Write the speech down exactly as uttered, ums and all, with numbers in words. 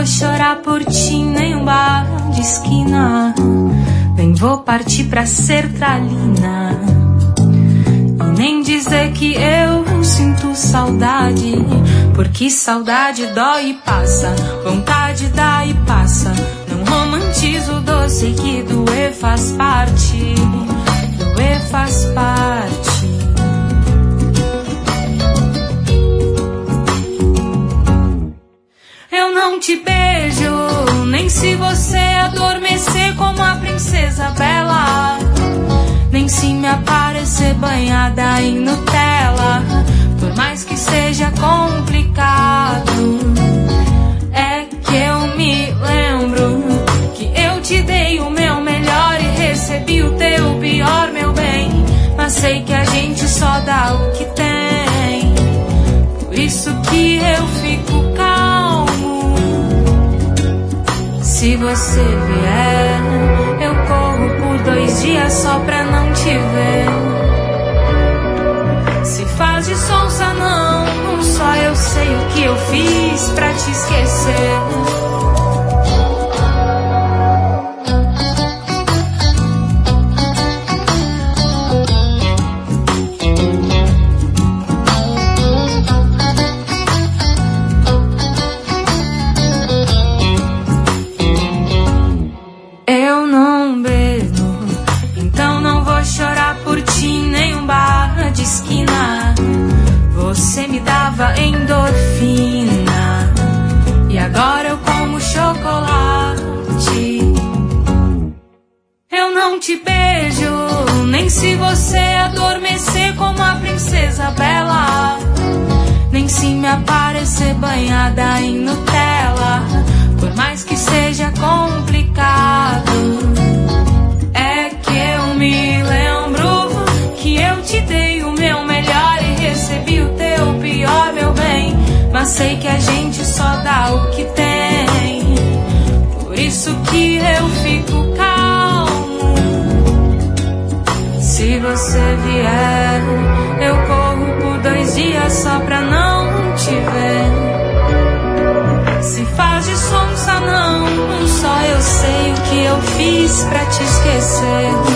vou chorar por ti, nem um bar de esquina. Nem vou partir pra sertralina. E nem dizer que eu sinto saudade, porque saudade dói e passa, vontade dá e passa. Não romantizo o doce que doer faz parte, doer faz parte. Eu não te beijo, nem se você adormecer como a princesa Bela, nem se me aparecer banhada em Nutella. Por mais que seja complicado, é que eu me lembro que eu te dei o meu melhor e recebi o teu pior, meu bem. Mas sei que a gente só dá o que tem, por isso que eu fico calmo. Se você vier, eu corro por dois dias só pra não te ver. Se faz de sonsa não, só eu sei o que eu fiz pra te esquecer. Você me dava endorfina e agora eu como chocolate. Eu não te beijo, nem se você adormecer como a princesa Bela, nem se me aparecer banhada em Nutella. Por mais que seja complicado, é que eu me lembro que eu te dei o meu melhor e recebi o teu pior, meu bem. Mas sei que a gente só dá o que tem, por isso que eu fico calmo. Se você vier, eu corro por dois dias só pra não te ver. Se faz de sonsa não, só eu sei o que eu fiz pra te esquecer.